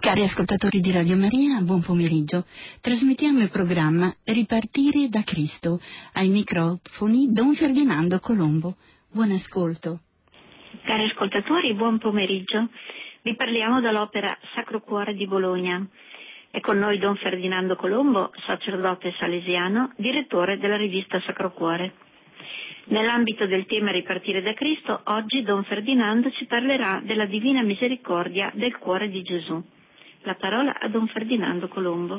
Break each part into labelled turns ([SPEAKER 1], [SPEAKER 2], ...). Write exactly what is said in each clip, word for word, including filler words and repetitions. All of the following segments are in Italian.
[SPEAKER 1] Cari ascoltatori di Radio Maria, buon pomeriggio. Trasmettiamo il programma Ripartire da Cristo. Ai microfoni Don Ferdinando Colombo. Buon ascolto.
[SPEAKER 2] Cari ascoltatori, buon pomeriggio. Vi parliamo dall'opera Sacro Cuore di Bologna. È con noi Don Ferdinando Colombo, sacerdote salesiano, direttore della rivista Sacro Cuore. Nell'ambito del tema Ripartire da Cristo, oggi Don Ferdinando ci parlerà della Divina Misericordia del Cuore di Gesù. La parola a Don Ferdinando Colombo.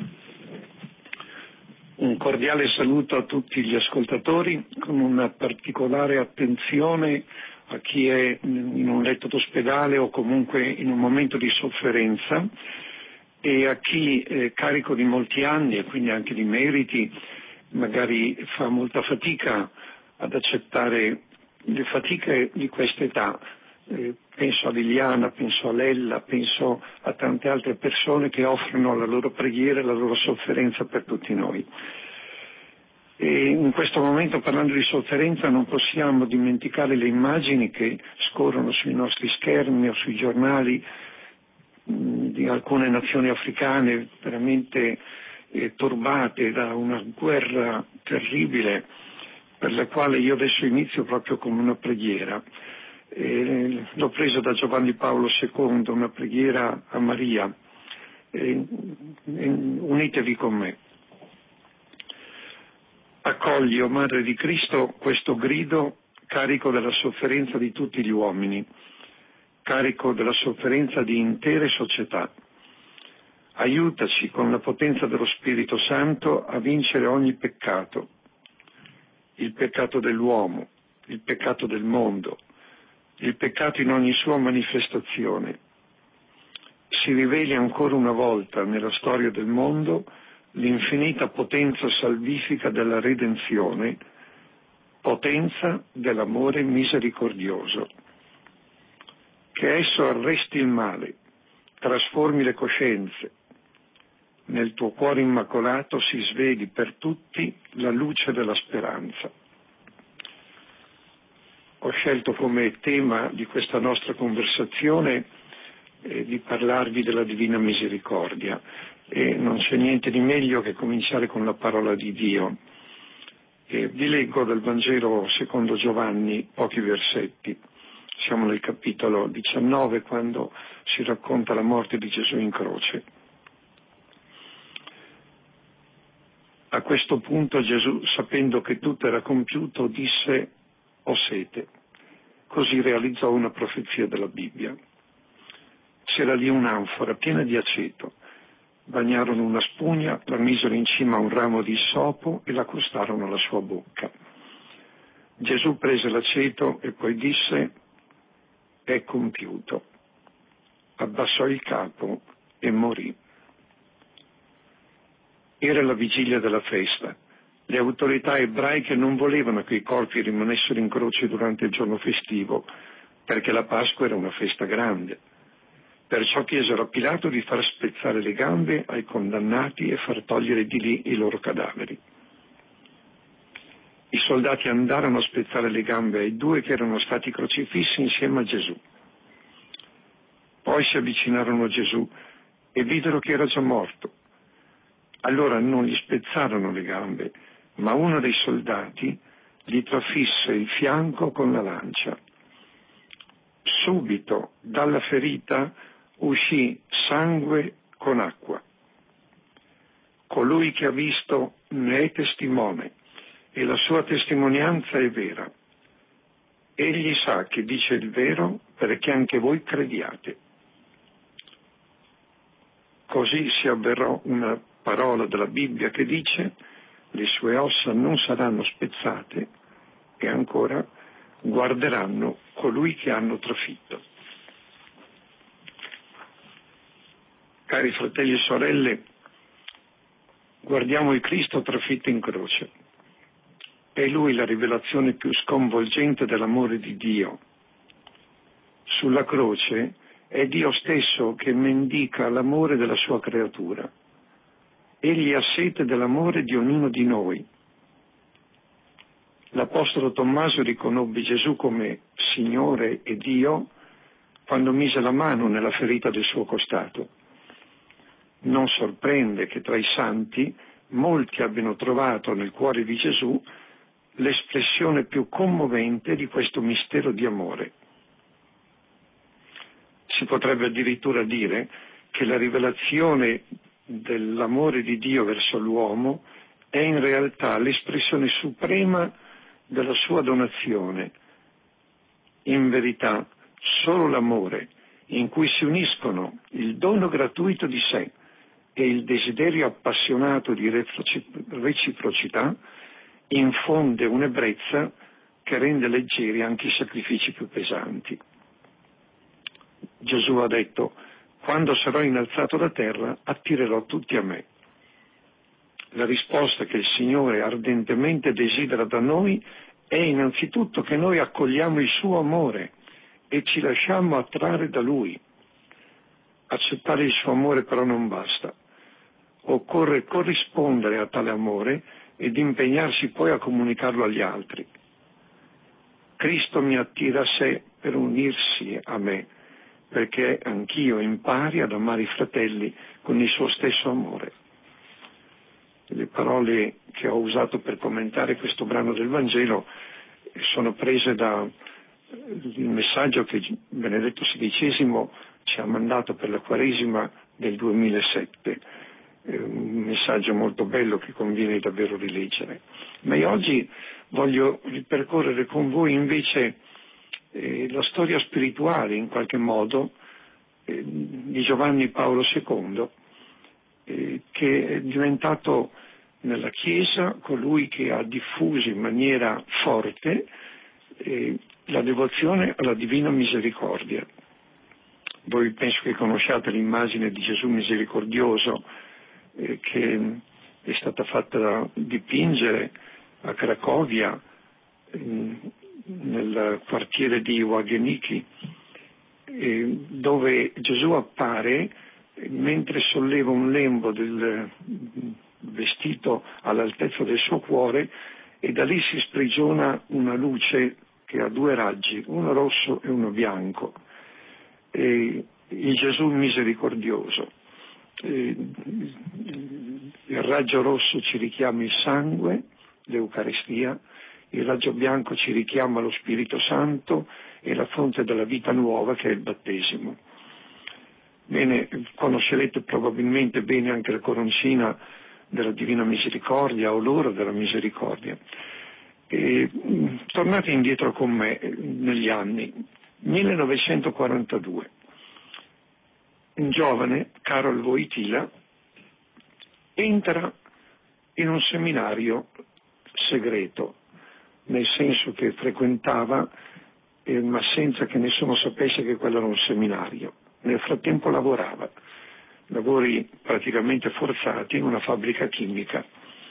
[SPEAKER 3] Un cordiale saluto a tutti gli ascoltatori, con una particolare attenzione a chi è in un letto d'ospedale o comunque in un momento di sofferenza, e a chi è carico di molti anni e quindi anche di meriti, magari fa molta fatica ad accettare le fatiche di questa età. Eh, penso a Liliana, penso a Lella, penso a tante altre persone che offrono la loro preghiera e la loro sofferenza per tutti noi. E in questo momento, parlando di sofferenza, non possiamo dimenticare le immagini che scorrono sui nostri schermi o sui giornali mh, di alcune nazioni africane veramente eh, turbate da una guerra terribile, per la quale io adesso inizio proprio come una preghiera. Eh, l'ho preso da Giovanni Paolo secondo, una preghiera a Maria. Eh, eh, unitevi con me. Accogli, o Madre di Cristo, questo grido carico della sofferenza di tutti gli uomini, carico della sofferenza di intere società. Aiutaci con la potenza dello Spirito Santo a vincere ogni peccato, il peccato dell'uomo, il peccato del mondo, il peccato in ogni sua manifestazione. Si riveli ancora una volta nella storia del mondo l'infinita potenza salvifica della redenzione, potenza dell'amore misericordioso. Che esso arresti il male, trasformi le coscienze. Nel tuo cuore immacolato si svegli per tutti la luce della speranza. Ho scelto come tema di questa nostra conversazione eh, di parlarvi della Divina Misericordia, e non c'è niente di meglio che cominciare con la parola di Dio. E vi leggo dal Vangelo secondo Giovanni pochi versetti. Siamo nel capitolo diciannove, quando si racconta la morte di Gesù in croce. A questo punto Gesù, sapendo che tutto era compiuto, disse: ho sete. Così realizzò una profezia della Bibbia. C'era lì un'anfora piena di aceto. Bagnarono una spugna, la misero in cima a un ramo di issopo e l'accostarono alla sua bocca. Gesù prese l'aceto e poi disse: è compiuto. Abbassò il capo e morì. Era la vigilia della festa. Le autorità ebraiche non volevano che i corpi rimanessero in croce durante il giorno festivo, perché la Pasqua era una festa grande. Perciò chiesero a Pilato di far spezzare le gambe ai condannati e far togliere di lì i loro cadaveri. I soldati andarono a spezzare le gambe ai due che erano stati crocifissi insieme a Gesù. Poi si avvicinarono a Gesù e videro che era già morto. Allora non gli spezzarono le gambe, ma uno dei soldati gli trafisse il fianco con la lancia. Subito dalla ferita uscì sangue con acqua. Colui che ha visto ne è testimone e la sua testimonianza è vera. Egli sa che dice il vero perché anche voi crediate. Così si avverò una parola della Bibbia che dice: le sue ossa non saranno spezzate, e ancora guarderanno colui che hanno trafitto. Cari fratelli e sorelle, guardiamo il Cristo trafitto in croce. È Lui la rivelazione più sconvolgente dell'amore di Dio. Sulla croce è Dio stesso che mendica l'amore della sua creatura. Egli ha sete dell'amore di ognuno di noi. L'Apostolo Tommaso riconobbe Gesù come Signore e Dio quando mise la mano nella ferita del suo costato. Non sorprende che tra i santi molti abbiano trovato nel cuore di Gesù l'espressione più commovente di questo mistero di amore. Si potrebbe addirittura dire che la rivelazione dell'amore di Dio verso l'uomo è in realtà l'espressione suprema della sua donazione. In verità, solo l'amore, in cui si uniscono il dono gratuito di sé e il desiderio appassionato di reciprocità, infonde un'ebbrezza che rende leggeri anche i sacrifici più pesanti. Gesù ha detto: quando sarò innalzato da terra, attirerò tutti a me. La risposta che il Signore ardentemente desidera da noi è innanzitutto che noi accogliamo il suo amore e ci lasciamo attrarre da Lui. Accettare il suo amore però non basta. Occorre corrispondere a tale amore ed impegnarsi poi a comunicarlo agli altri. Cristo mi attira a sé per unirsi a me, perché anch'io impari ad amare i fratelli con il suo stesso amore. Le parole che ho usato per commentare questo brano del Vangelo sono prese dal messaggio che Benedetto sedicesimo ci ha mandato per la Quaresima del duemilasette. È un messaggio molto bello che conviene davvero rileggere. Ma io oggi voglio ripercorrere con voi invece eh, la storia spirituale, in qualche modo, eh, di Giovanni Paolo secondo, eh, che è diventato nella Chiesa colui che ha diffuso in maniera forte eh, la devozione alla Divina Misericordia. Voi penso che conosciate l'immagine di Gesù misericordioso eh, che è stata fatta dipingere a Cracovia, eh, nel quartiere di Wageniki, eh, dove Gesù appare eh, mentre solleva un lembo del vestito all'altezza del suo cuore, e da lì si sprigiona una luce che ha due raggi, uno rosso e uno bianco. E il Gesù misericordioso. E il raggio rosso ci richiama il sangue, l'Eucaristia, il raggio bianco ci richiama lo Spirito Santo e la fonte della vita nuova che è il battesimo. Bene, conoscerete probabilmente bene anche la coroncina della Divina Misericordia o l'ora della misericordia. E, tornate indietro con me negli anni millenovecentoquarantadue. Un giovane, Karol Wojtyła, entra in un seminario segreto, nel senso che frequentava, eh, ma senza che nessuno sapesse che quello era un seminario. Nel frattempo lavorava, lavori praticamente forzati in una fabbrica chimica.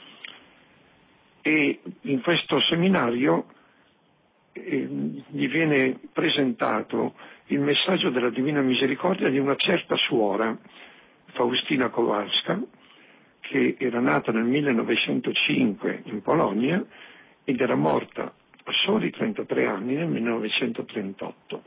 [SPEAKER 3] E in questo seminario eh, gli viene presentato il messaggio della Divina Misericordia di una certa suora, Faustina Kowalska, che era nata nel millenovecentocinque in Polonia ed era morta a soli trentatré anni nel millenovecentotrentotto.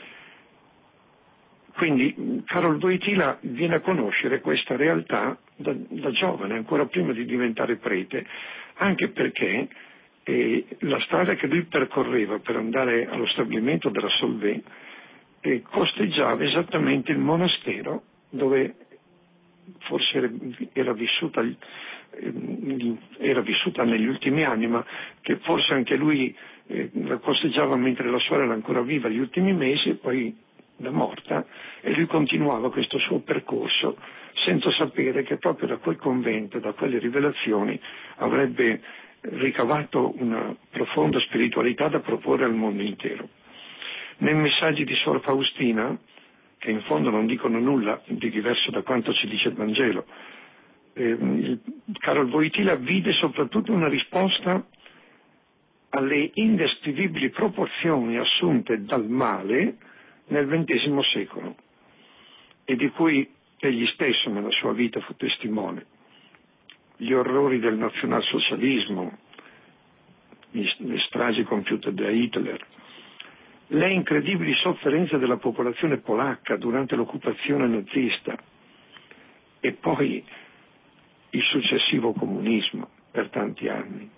[SPEAKER 3] Quindi Karol Wojtyła viene a conoscere questa realtà da, da giovane, ancora prima di diventare prete, anche perché eh, la strada che lui percorreva per andare allo stabilimento della Solvay eh, costeggiava esattamente il monastero dove forse era, era, vissuta, eh, era vissuta negli ultimi anni, ma che forse anche lui eh, la costeggiava mentre la suora era ancora viva gli ultimi mesi e poi da morta, e lui continuava questo suo percorso senza sapere che proprio da quel convento, da quelle rivelazioni, avrebbe ricavato una profonda spiritualità da proporre al mondo intero. Nei messaggi di Suor Faustina, che in fondo non dicono nulla di diverso da quanto ci dice il Vangelo, eh, Karol Wojtyła vide soprattutto una risposta alle indescrivibili proporzioni assunte dal male nel ventesimo secolo, e di cui egli stesso nella sua vita fu testimone. Gli orrori del nazionalsocialismo, le stragi compiute da Hitler, le incredibili sofferenze della popolazione polacca durante l'occupazione nazista, e poi il successivo comunismo per tanti anni.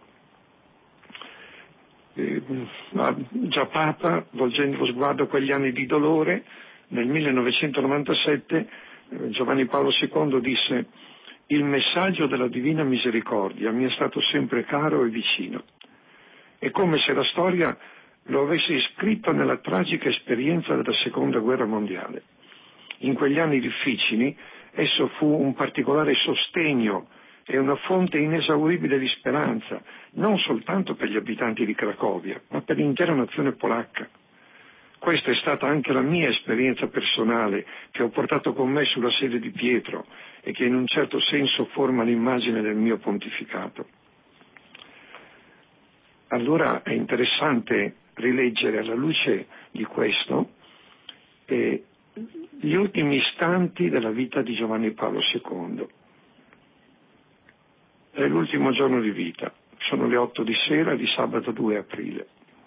[SPEAKER 3] Eh, già Papa, volgendo lo sguardo a quegli anni di dolore, nel millenovecentonovantasette eh, Giovanni Paolo secondo disse: il messaggio della Divina Misericordia mi è stato sempre caro e vicino. È come se la storia lo avesse iscritto nella tragica esperienza della Seconda Guerra Mondiale. In quegli anni difficili esso fu un particolare sostegno e una fonte inesauribile di speranza, non soltanto per gli abitanti di Cracovia, ma per l'intera nazione polacca. Questa è stata anche la mia esperienza personale, che ho portato con me sulla sede di Pietro e che in un certo senso forma l'immagine del mio pontificato. Allora è interessante rileggere alla luce di questo eh, gli ultimi istanti della vita di Giovanni Paolo secondo. È l'ultimo giorno di vita, sono le otto di sera di sabato due aprile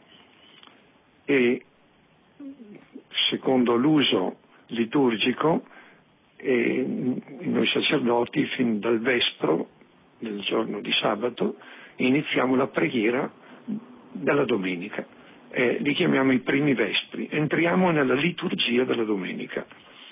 [SPEAKER 3] e secondo l'uso liturgico e noi sacerdoti fin dal vespro del giorno di sabato iniziamo la preghiera della domenica, eh, li chiamiamo i primi vespri, entriamo nella liturgia della domenica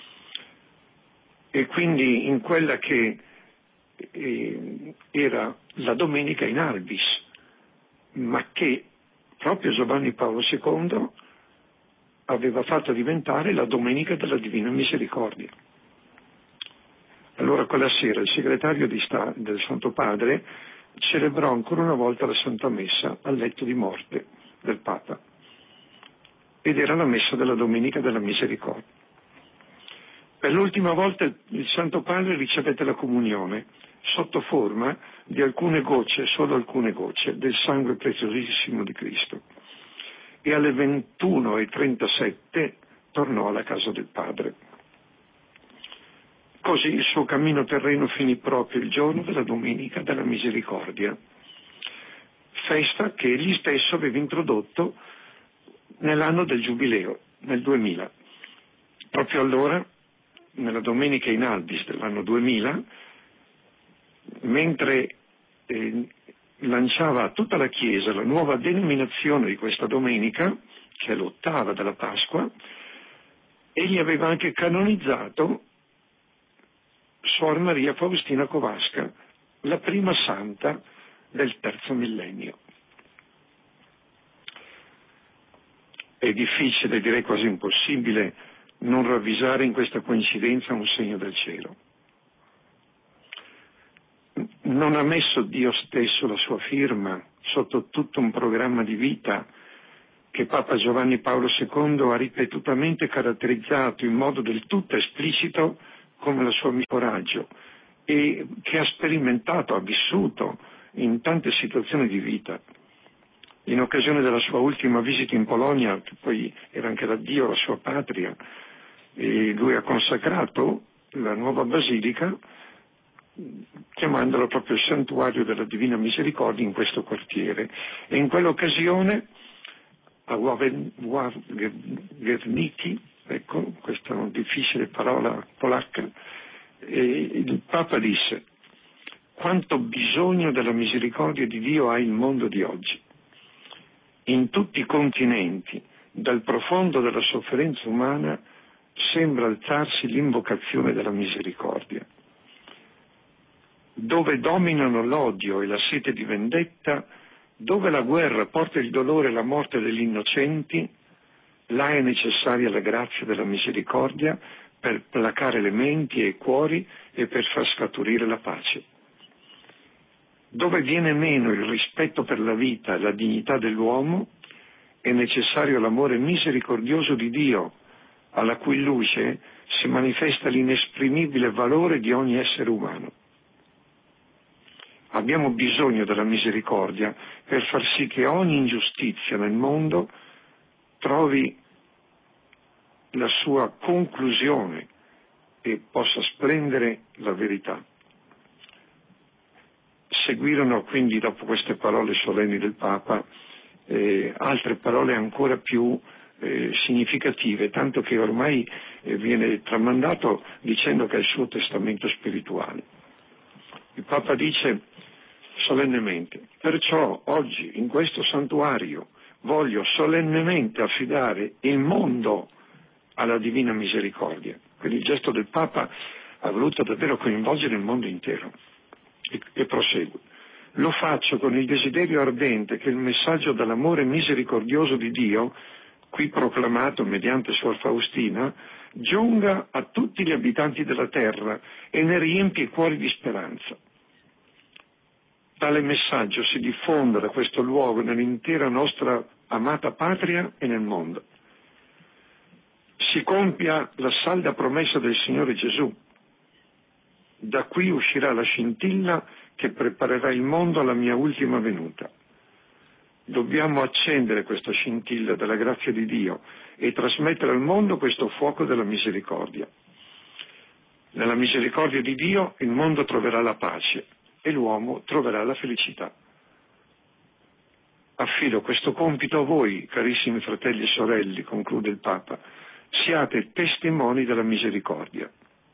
[SPEAKER 3] e quindi in quella che eh, era la domenica in albis, ma che proprio Giovanni Paolo secondo aveva fatto diventare la domenica della Divina Misericordia. Allora quella sera il segretario di Sta- del Santo Padre celebrò ancora una volta la Santa Messa al letto di morte del Papa ed era la Messa della Domenica della Misericordia. Per l'ultima volta il Santo Padre ricevette la comunione sotto forma di alcune gocce, solo alcune gocce, del sangue preziosissimo di Cristo. E alle ventuno e trentasette tornò alla casa del Padre. Così il suo cammino terreno finì proprio il giorno della Domenica della Misericordia, festa che egli stesso aveva introdotto nell'anno del Giubileo, nel duemila. Proprio allora, nella Domenica in albis dell'anno duemila, mentre eh, lanciava a tutta la Chiesa la nuova denominazione di questa domenica, che è l'ottava della Pasqua, egli aveva anche canonizzato Suor Maria Faustina Kowalska, la prima santa del terzo millennio. È difficile, direi quasi impossibile, non ravvisare in questa coincidenza un segno del cielo. Non ha messo Dio stesso la sua firma sotto tutto un programma di vita che Papa Giovanni Paolo secondo ha ripetutamente caratterizzato in modo del tutto esplicito come la sua coraggio e che ha sperimentato, ha vissuto in tante situazioni di vita. In occasione della sua ultima visita in Polonia, che poi era anche l'addio alla sua patria, e lui ha consacrato la nuova basilica chiamandolo proprio il santuario della Divina Misericordia in questo quartiere. E in quell'occasione a Wawerniki, ecco, questa difficile parola polacca, e il Papa disse: quanto bisogno della misericordia di Dio ha il mondo di oggi. In tutti i continenti, dal profondo della sofferenza umana, sembra alzarsi l'invocazione della misericordia. Dove dominano l'odio e la sete di vendetta, dove la guerra porta il dolore e la morte degli innocenti, là è necessaria la grazia della misericordia per placare le menti e i cuori e per far scaturire la pace. Dove viene meno il rispetto per la vita e la dignità dell'uomo, è necessario l'amore misericordioso di Dio, alla cui luce si manifesta l'inesprimibile valore di ogni essere umano. Abbiamo bisogno della misericordia per far sì che ogni ingiustizia nel mondo trovi la sua conclusione e possa splendere la verità. Seguirono quindi, dopo queste parole solenni del Papa, eh, altre parole ancora più eh, significative, tanto che ormai eh, viene tramandato dicendo che è il suo testamento spirituale. Il Papa dice solennemente: perciò oggi in questo santuario voglio solennemente affidare il mondo alla Divina Misericordia. Quindi il gesto del Papa ha voluto davvero coinvolgere il mondo intero. E, e prosegue: lo faccio con il desiderio ardente che il messaggio dell'amore misericordioso di Dio, qui proclamato mediante Suor Faustina, giunga a tutti gli abitanti della terra e ne riempie i cuori di speranza. Tale messaggio si diffonda da questo luogo nell'intera nostra amata patria e nel mondo. Si compia la salda promessa del Signore Gesù. Da qui uscirà la scintilla che preparerà il mondo alla mia ultima venuta. Dobbiamo accendere questa scintilla della grazia di Dio e trasmettere al mondo questo fuoco della misericordia. Nella misericordia di Dio il mondo troverà la pace e l'uomo troverà la felicità. Affido questo compito a voi, carissimi fratelli e sorelle, conclude il Papa. Siate testimoni della misericordia.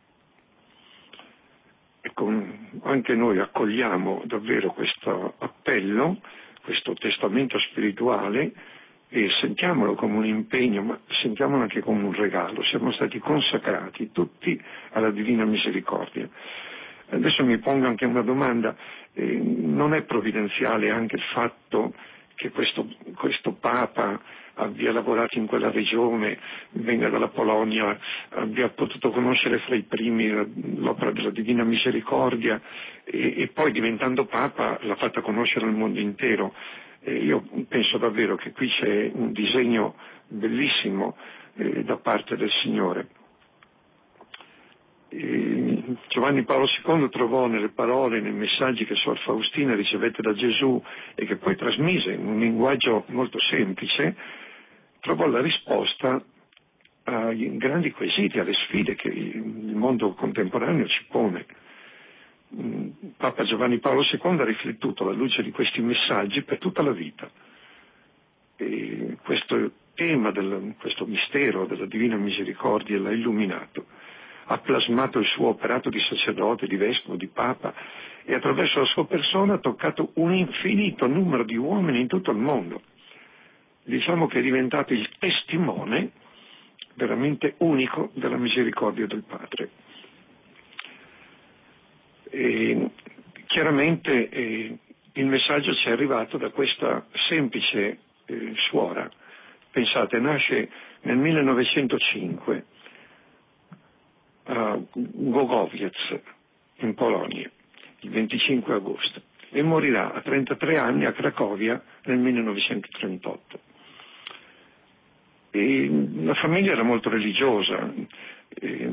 [SPEAKER 3] E con, anche noi accogliamo davvero questo appello, questo testamento spirituale, e sentiamolo come un impegno, ma sentiamolo anche come un regalo. Siamo stati consacrati tutti alla Divina Misericordia. Adesso mi pongo anche una domanda: eh, non è provvidenziale anche il fatto che questo, questo Papa abbia lavorato in quella regione, venga dalla Polonia, abbia potuto conoscere fra i primi l'opera della Divina Misericordia e, e poi diventando Papa l'ha fatta conoscere al mondo intero? Eh, io penso davvero che qui c'è un disegno bellissimo eh, da parte del Signore. E Giovanni Paolo secondo trovò nelle parole, nei messaggi che Suor Faustina ricevette da Gesù e che poi trasmise in un linguaggio molto semplice, trovò la risposta ai grandi quesiti, alle sfide che il mondo contemporaneo ci pone. Papa Giovanni Paolo secondo ha riflettuto alla luce di questi messaggi per tutta la vita. E questo tema, del, questo mistero della Divina Misericordia l'ha illuminato. Ha plasmato il suo operato di sacerdote, di vescovo, di papa e attraverso la sua persona ha toccato un infinito numero di uomini in tutto il mondo. Diciamo che è diventato il testimone veramente unico della misericordia del Padre. E chiaramente eh, il messaggio ci è arrivato da questa semplice eh, suora. Pensate, nasce nel millenovecentocinque a Głogowiec in Polonia il venticinque agosto e morirà a trentatré anni a Cracovia nel millenovecentotrentotto. E la famiglia era molto religiosa e,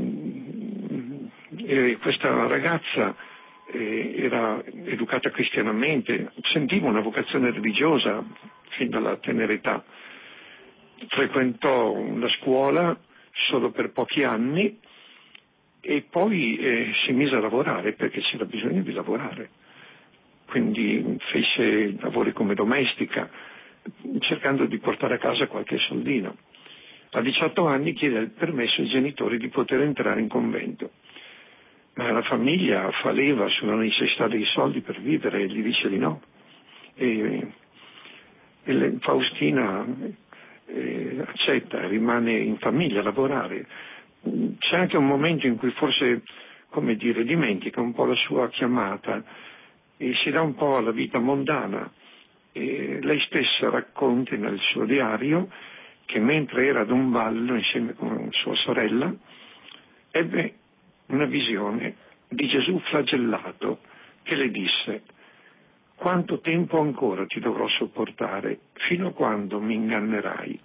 [SPEAKER 3] e questa ragazza eh, era educata cristianamente, sentiva una vocazione religiosa fin dalla tenera età. Frequentò la scuola solo per pochi anni e poi eh, si mise a lavorare perché c'era bisogno di lavorare. Quindi fece lavori come domestica, cercando di portare a casa qualche soldino. A diciotto anni chiede il permesso ai genitori di poter entrare in convento, ma la famiglia fa leva sulla necessità dei soldi per vivere e gli dice di no. E, e le, Faustina eh, accetta, rimane in famiglia a lavorare. C'è anche un momento in cui forse, come dire, dimentica un po' la sua chiamata e si dà un po' alla vita mondana. E lei stessa racconta nel suo diario che mentre era ad un ballo insieme con sua sorella ebbe una visione di Gesù flagellato che le disse: quanto tempo ancora ti dovrò sopportare, fino a quando mi ingannerai?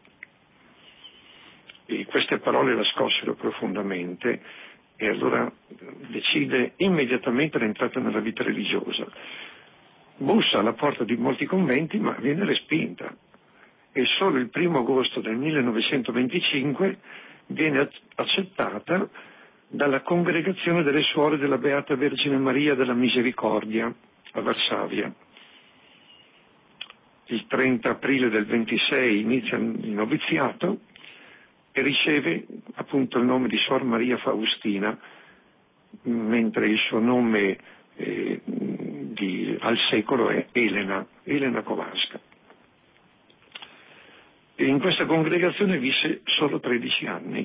[SPEAKER 3] E queste parole la scossero profondamente e allora decide immediatamente l'entrata nella vita religiosa. Bussa alla porta di molti conventi ma viene respinta e solo il primo agosto del millenovecentoventicinque viene accettata dalla Congregazione delle Suore della Beata Vergine Maria della Misericordia a Varsavia. Il trenta aprile del ventisei inizia il noviziato e riceve appunto il nome di Suor Maria Faustina, mentre il suo nome eh, di, al secolo è Elena, Elena Kowalska. E in questa congregazione visse solo tredici anni.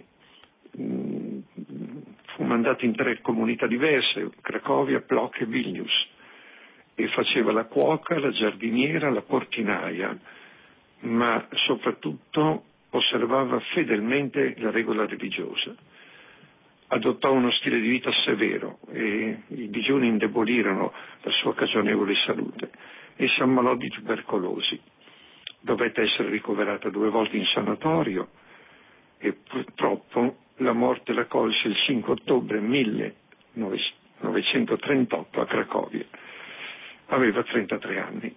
[SPEAKER 3] Fu mandato in tre comunità diverse, Cracovia, Plock e Vilnius, e faceva la cuoca, la giardiniera, la portinaia, ma soprattutto osservava fedelmente la regola religiosa. Adottò uno stile di vita severo e i digiuni indebolirono la sua cagionevole salute e si ammalò di tubercolosi. Dovette essere ricoverata due volte in sanatorio e purtroppo la morte la colse il cinque ottobre millenovecentotrentotto a Cracovia. Aveva trentatré anni.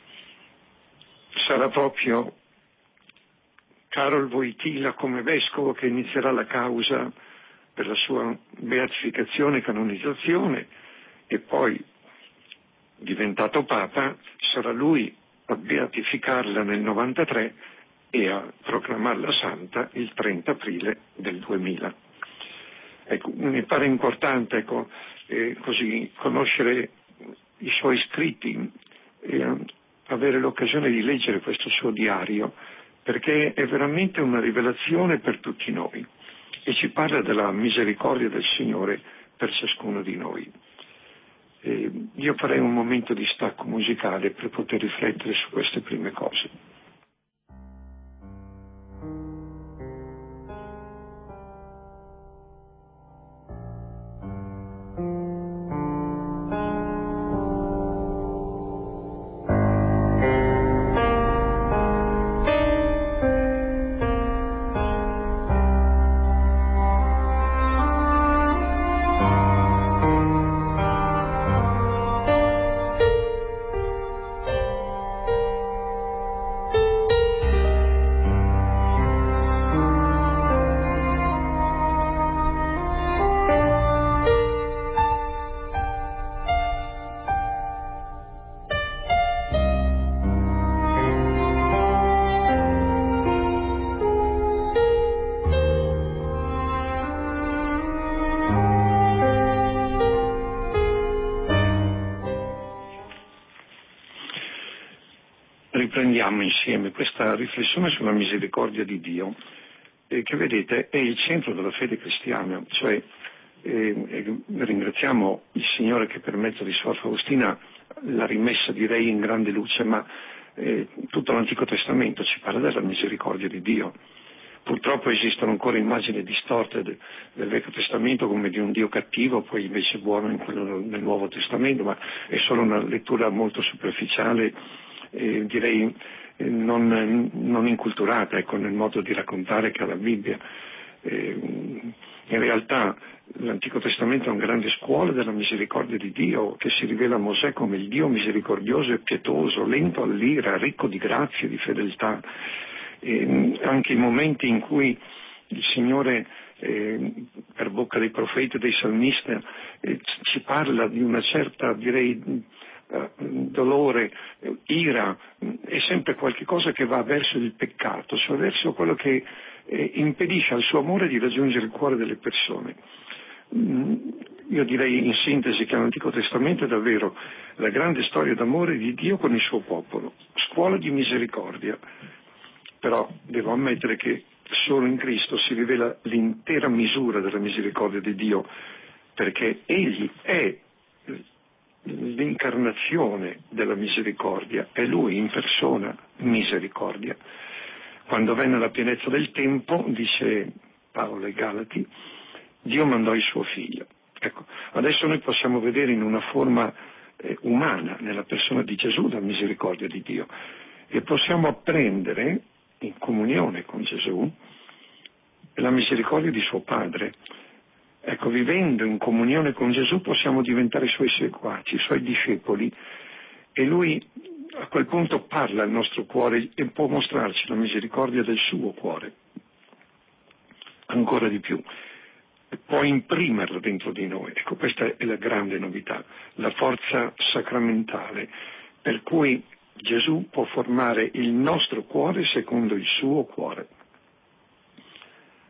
[SPEAKER 3] Sarà proprio Karol Wojtyła come vescovo che inizierà la causa per la sua beatificazione e canonizzazione, e poi, diventato Papa, sarà lui a beatificarla nel novantatré e a proclamarla santa il trenta aprile del duemila. Ecco, mi pare importante ecco, eh, così conoscere i suoi scritti e avere l'occasione di leggere questo suo diario, perché è veramente una rivelazione per tutti noi e ci parla della misericordia del Signore per ciascuno di noi. E io farei un momento di stacco musicale per poter riflettere su queste prime cose. Riprendiamo insieme questa riflessione sulla misericordia di Dio, eh, che vedete è il centro della fede cristiana, cioè eh, eh, ringraziamo il Signore che per mezzo di Suor Faustina l'ha rimessa, direi, in grande luce, ma eh, tutto l'Antico Testamento ci parla della misericordia di Dio. Purtroppo esistono ancora immagini distorte de, del Vecchio Testamento come di un Dio cattivo, poi invece buono in quello del Nuovo Testamento, ma è solo una lettura molto superficiale, Eh, direi eh, non, non inculturata ecco, nel modo di raccontare che ha la Bibbia. Eh, in realtà l'Antico Testamento è una grande scuola della misericordia di Dio, che si rivela a Mosè come il Dio misericordioso e pietoso, lento all'ira, ricco di grazia e di fedeltà. Eh, anche i momenti in cui il Signore eh, per bocca dei profeti e dei salmisti eh, ci parla di una certa, direi, dolore, ira, è sempre qualche cosa che va verso il peccato, cioè verso quello che eh, impedisce al suo amore di raggiungere il cuore delle persone. Mm, io direi in sintesi che l'Antico Testamento è davvero la grande storia d'amore di Dio con il suo popolo, scuola di misericordia. Però devo ammettere che solo in Cristo si rivela l'intera misura della misericordia di Dio, perché Egli è l'incarnazione della misericordia, è Lui in persona misericordia. Quando venne la pienezza del tempo, dice Paolo ai Galati, Dio mandò il suo figlio. Ecco, adesso noi possiamo vedere in una forma eh, umana, nella persona di Gesù, la misericordia di Dio, e possiamo apprendere in comunione con Gesù la misericordia di suo Padre. Ecco, vivendo in comunione con Gesù possiamo diventare suoi seguaci, suoi discepoli, e Lui a quel punto parla al nostro cuore e può mostrarci la misericordia del suo cuore. Ancora di più, può imprimerla dentro di noi. Ecco, questa è la grande novità, la forza sacramentale, per cui Gesù può formare il nostro cuore secondo il suo cuore.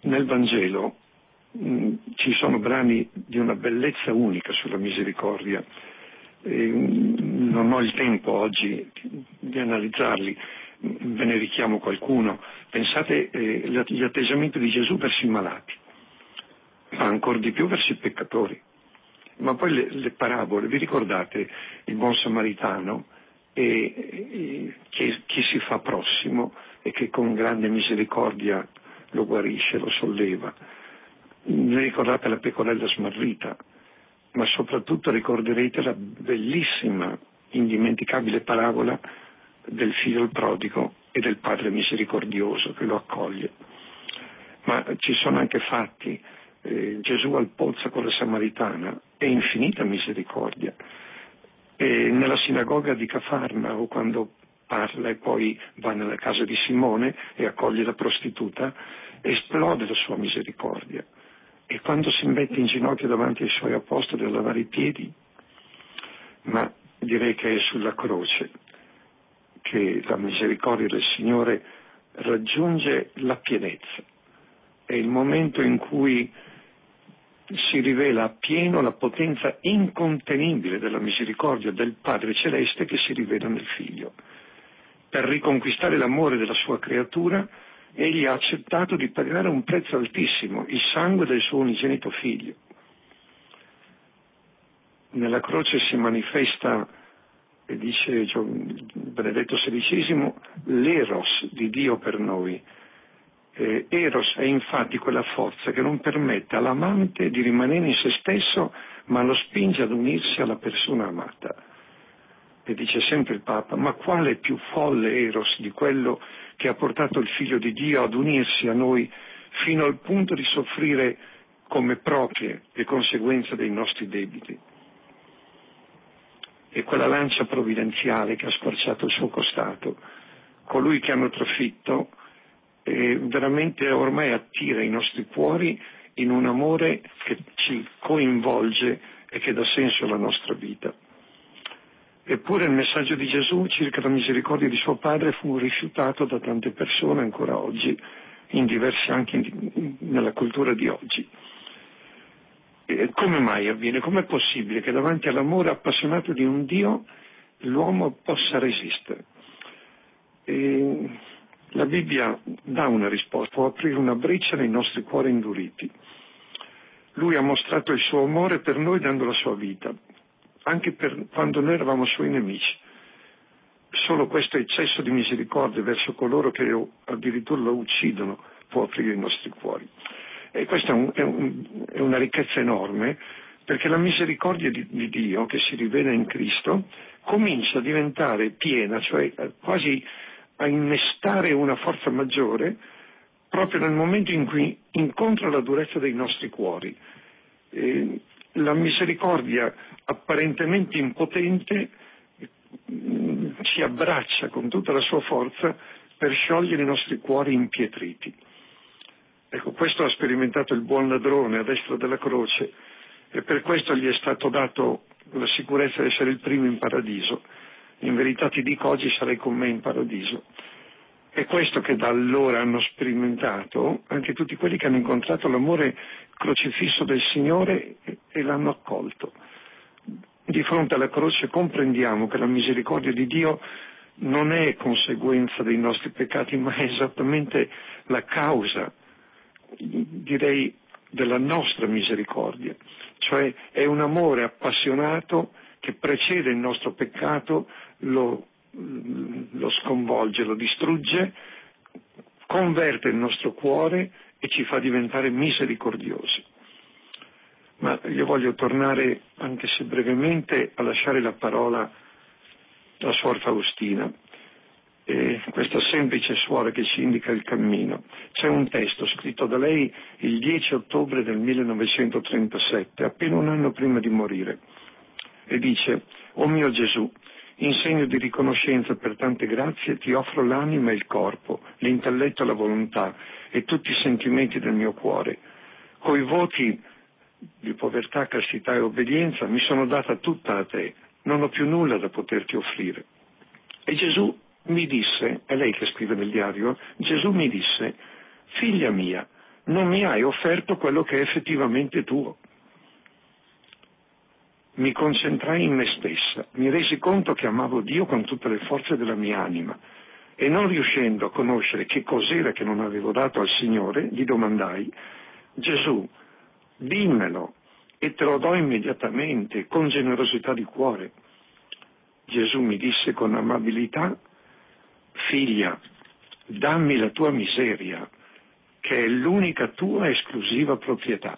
[SPEAKER 3] nel Vangelo mh, ci sono brani di una bellezza unica sulla misericordia. E, mh, non ho il tempo oggi di analizzarli, ve ne richiamo qualcuno. Pensate eh, gli atteggiamenti di Gesù verso i malati, ma ancora di più verso i peccatori. Ma poi le, le parabole, vi ricordate il buon samaritano e, e che, che si fa prossimo e che con grande misericordia lo guarisce, lo solleva. Vi ricordate la pecorella smarrita, ma soprattutto ricorderete la bellissima, indimenticabile parabola del figlio il prodigo e del padre misericordioso che lo accoglie. Ma ci sono anche fatti. Eh, Gesù al pozzo con la Samaritana è infinita misericordia. E nella sinagoga di Cafarnao, quando parla e poi va nella casa di Simone e accoglie la prostituta, esplode la sua misericordia. E quando si mette in ginocchio davanti ai suoi apostoli a lavare i piedi, ma direi che è sulla croce che la misericordia del Signore raggiunge la pienezza. È il momento in cui si rivela appieno la potenza incontenibile della misericordia del Padre Celeste che si rivela nel Figlio. Per riconquistare l'amore della sua creatura, egli ha accettato di pagare un prezzo altissimo, il sangue del suo unigenito Figlio. Nella croce si manifesta, e dice Benedetto sedicesimo, l'eros di Dio per noi. Eh, eros è infatti quella forza che non permette all'amante di rimanere in se stesso, ma lo spinge ad unirsi alla persona amata. E dice sempre il Papa, ma quale più folle eros di quello che ha portato il Figlio di Dio ad unirsi a noi fino al punto di soffrire come proprie le conseguenze dei nostri debiti. E quella lancia provvidenziale che ha squarciato il suo costato, colui che hanno trafitto, e veramente ormai attira i nostri cuori in un amore che ci coinvolge e che dà senso alla nostra vita. Eppure il messaggio di Gesù circa la misericordia di suo Padre fu rifiutato da tante persone ancora oggi, in diversi anche in, nella cultura di oggi. E come mai avviene? Com'è possibile che davanti all'amore appassionato di un Dio l'uomo possa resistere? E la Bibbia dà una risposta, può aprire una breccia nei nostri cuori induriti. Lui ha mostrato il suo amore per noi dando la sua vita, anche per quando noi eravamo suoi nemici. Solo questo eccesso di misericordia verso coloro che addirittura lo uccidono può aprire i nostri cuori. E questa è, un, è, un, è una ricchezza enorme, perché la misericordia di, di Dio, che si rivela in Cristo, comincia a diventare piena, cioè quasi a innestare una forza maggiore proprio nel momento in cui incontra la durezza dei nostri cuori. E la misericordia apparentemente impotente mh, ci abbraccia con tutta la sua forza per sciogliere i nostri cuori impietriti. Ecco, questo ha sperimentato il buon ladrone a destra della croce e per questo gli è stato dato la sicurezza di essere il primo in paradiso. In verità ti dico, oggi sarai con me in paradiso. È questo che da allora hanno sperimentato anche tutti quelli che hanno incontrato l'amore crocifisso del Signore e l'hanno accolto. Di fronte alla croce comprendiamo che la misericordia di Dio non è conseguenza dei nostri peccati, ma è esattamente la causa, direi, della nostra misericordia. Cioè è un amore appassionato che precede il nostro peccato, lo, lo sconvolge, lo distrugge, converte il nostro cuore e ci fa diventare misericordiosi. Ma io voglio tornare, anche se brevemente, a lasciare la parola alla Suor Faustina, e questa semplice suora che ci indica il cammino. C'è un testo scritto da lei il dieci ottobre del millenovecentotrentasette, appena un anno prima di morire, e dice: «O mio Gesù, in segno di riconoscenza per tante grazie ti offro l'anima e il corpo, l'intelletto e la volontà e tutti i sentimenti del mio cuore. Coi voti di povertà, castità e obbedienza mi sono data tutta a te, non ho più nulla da poterti offrire». E Gesù mi disse, è lei che scrive nel diario, Gesù mi disse: «Figlia mia, non mi hai offerto quello che è effettivamente tuo. Mi concentrai in me stessa, mi resi conto che amavo Dio con tutte le forze della mia anima e non riuscendo a conoscere che cos'era che non avevo dato al Signore, gli domandai: Gesù, dimmelo e te lo do immediatamente, con generosità di cuore. Gesù mi disse con amabilità: figlia, dammi la tua miseria, che è l'unica tua esclusiva proprietà.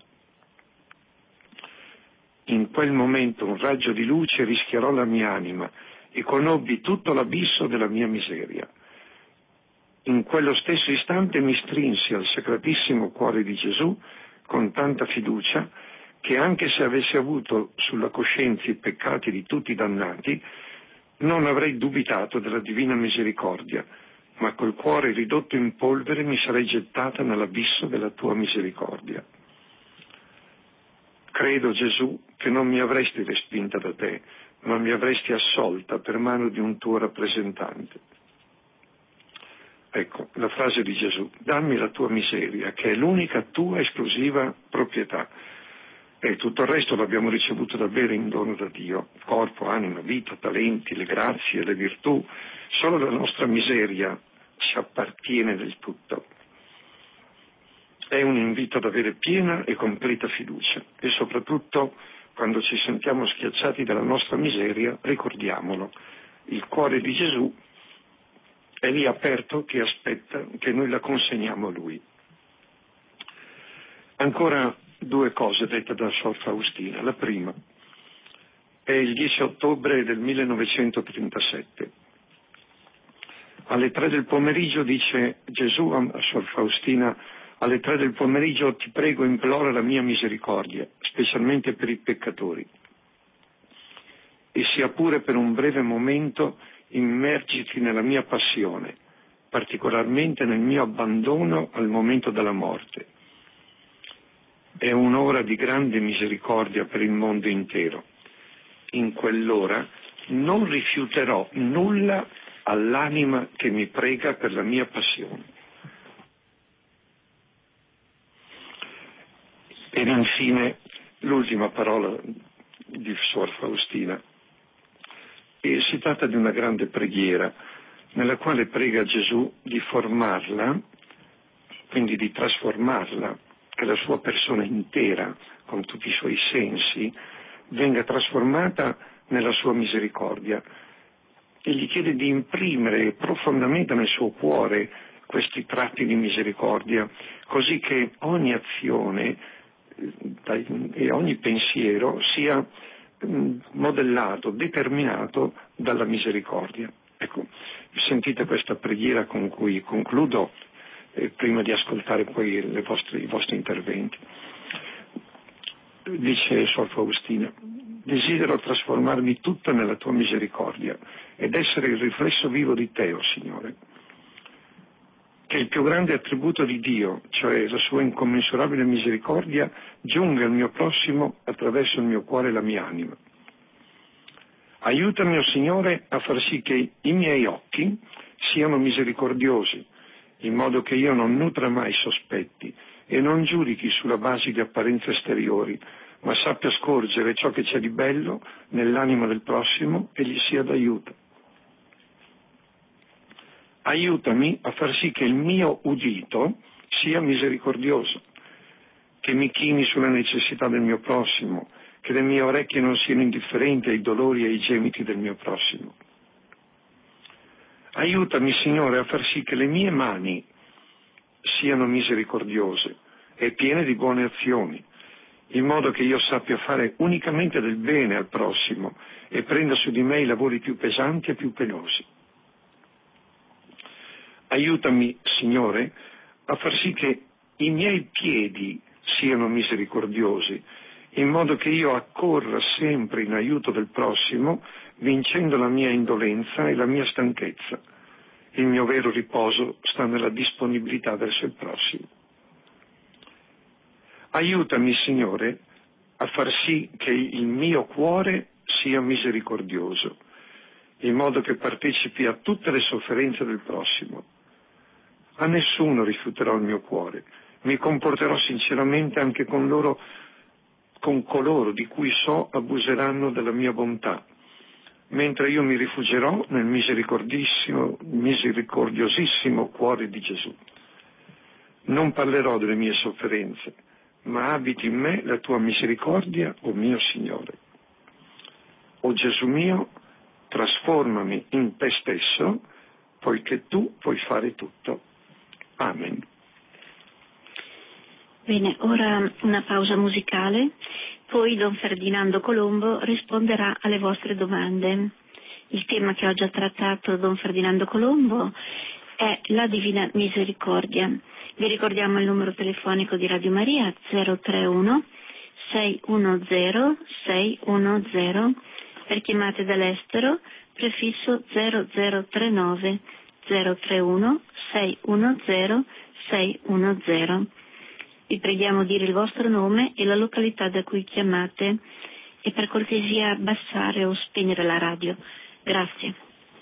[SPEAKER 3] In quel momento un raggio di luce rischiarò la mia anima e conobbi tutto l'abisso della mia miseria. In quello stesso istante mi strinsi al sacratissimo cuore di Gesù con tanta fiducia che, anche se avessi avuto sulla coscienza i peccati di tutti i dannati, non avrei dubitato della divina misericordia, ma col cuore ridotto in polvere mi sarei gettata nell'abisso della tua misericordia. Credo, Gesù, che non mi avresti respinta da te, ma mi avresti assolta per mano di un tuo rappresentante. Ecco, la frase di Gesù: dammi la tua miseria, che è l'unica tua esclusiva proprietà. E tutto il resto l'abbiamo ricevuto da bere in dono da Dio: corpo, anima, vita, talenti, le grazie, le virtù. Solo la nostra miseria ci appartiene del tutto. È un invito ad avere piena e completa fiducia e soprattutto, quando ci sentiamo schiacciati dalla nostra miseria, ricordiamolo: il cuore di Gesù è lì aperto che aspetta che noi la consegniamo a Lui. Ancora due cose dette da Sor Faustina. La prima è il dieci ottobre del millenovecentotrentasette. Alle tre del pomeriggio dice Gesù a Sor Faustina: alle tre del pomeriggio ti prego, implora la mia misericordia, specialmente per i peccatori. E sia pure per un breve momento immergiti nella mia passione, particolarmente nel mio abbandono al momento della morte. È un'ora di grande misericordia per il mondo intero. In quell'ora non rifiuterò nulla all'anima che mi prega per la mia passione. Ed infine l'ultima parola di Suor Faustina. E si tratta di una grande preghiera nella quale prega Gesù di formarla, quindi di trasformarla, che la sua persona intera, con tutti i suoi sensi, venga trasformata nella sua misericordia. E gli chiede di imprimere profondamente nel suo cuore questi tratti di misericordia, così che ogni azione e ogni pensiero sia modellato, determinato dalla misericordia. Ecco, sentite questa preghiera con cui concludo, eh, prima di ascoltare poi le vostre, i vostri interventi. Dice Sor Faustina: desidero trasformarmi tutta nella tua misericordia ed essere il riflesso vivo di te, o Signore. Che il più grande attributo di Dio, cioè la sua incommensurabile misericordia, giunga al mio prossimo attraverso il mio cuore e la mia anima. Aiutami, o Signore, a far sì che i miei occhi siano misericordiosi, in modo che io non nutra mai sospetti e non giudichi sulla base di apparenze esteriori, ma sappia scorgere ciò che c'è di bello nell'anima del prossimo e gli sia d'aiuto. Aiutami a far sì che il mio udito sia misericordioso, che mi chini sulle necessità del mio prossimo, che le mie orecchie non siano indifferenti ai dolori e ai gemiti del mio prossimo. Aiutami, Signore, a far sì che le mie mani siano misericordiose e piene di buone azioni, in modo che io sappia fare unicamente del bene al prossimo e prenda su di me i lavori più pesanti e più penosi. Aiutami, Signore, a far sì che i miei piedi siano misericordiosi, in modo che io accorra sempre in aiuto del prossimo, vincendo la mia indolenza e la mia stanchezza. Il mio vero riposo sta nella disponibilità verso il prossimo. Aiutami, Signore, a far sì che il mio cuore sia misericordioso, in modo che partecipi a tutte le sofferenze del prossimo. A nessuno rifiuterò il mio cuore, Mi comporterò sinceramente anche con loro, con coloro di cui so abuseranno della mia bontà, mentre io mi rifugierò nel misericordissimo, misericordiosissimo cuore di Gesù. Non parlerò delle mie sofferenze, ma abiti in me la tua misericordia, o mio Signore. O Gesù mio, trasformami in te stesso, poiché tu puoi fare tutto. Amen.
[SPEAKER 2] Bene, ora una pausa musicale, poi Don Ferdinando Colombo risponderà alle vostre domande. Il tema che oggi ha trattato Don Ferdinando Colombo è la Divina Misericordia. Vi ricordiamo il numero telefonico di Radio Maria zero tre uno sei uno zero sei uno zero, per chiamate dall'estero prefisso zero zero tre nove zero tre uno sei uno zero sei uno zero. Vi preghiamo di dire il vostro nome e la località da cui chiamate e per cortesia abbassare o spegnere la radio. Grazie.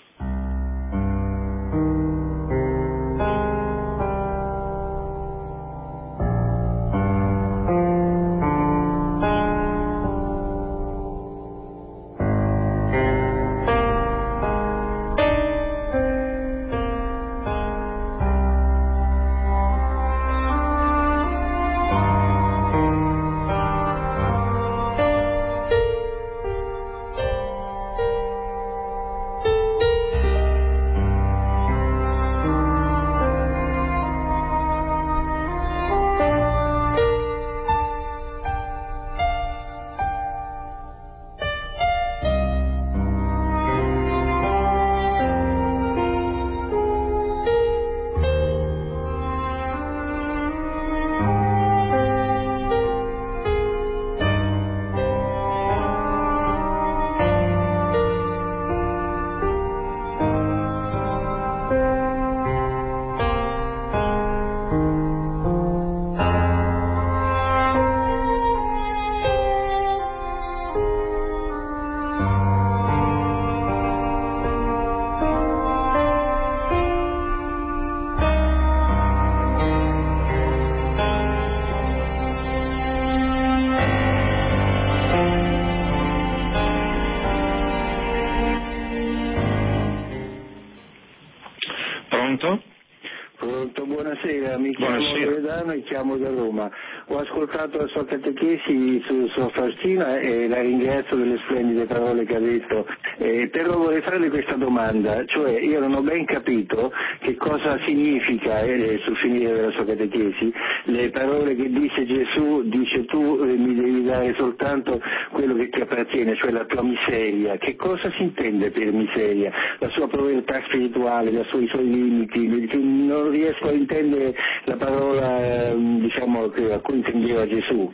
[SPEAKER 4] Pronto, buonasera, mi chiamo Loredano e chiamo da Roma. Ho ascoltato la sua catechesi su Sor Faustina e la ringrazio delle splendide parole che ha detto, eh, però vorrei farle questa domanda, cioè io non ho ben capito che cosa significa, eh, sul finire della sua catechesi, le parole che disse Gesù, dice tu eh, mi devi dare soltanto quello che ti appartiene, cioè la tua miseria. Che cosa si intende per miseria? La sua povertà spirituale, la sua, i suoi limiti, non riesco a intendere la parola eh, diciamo a cui intendeva Gesù.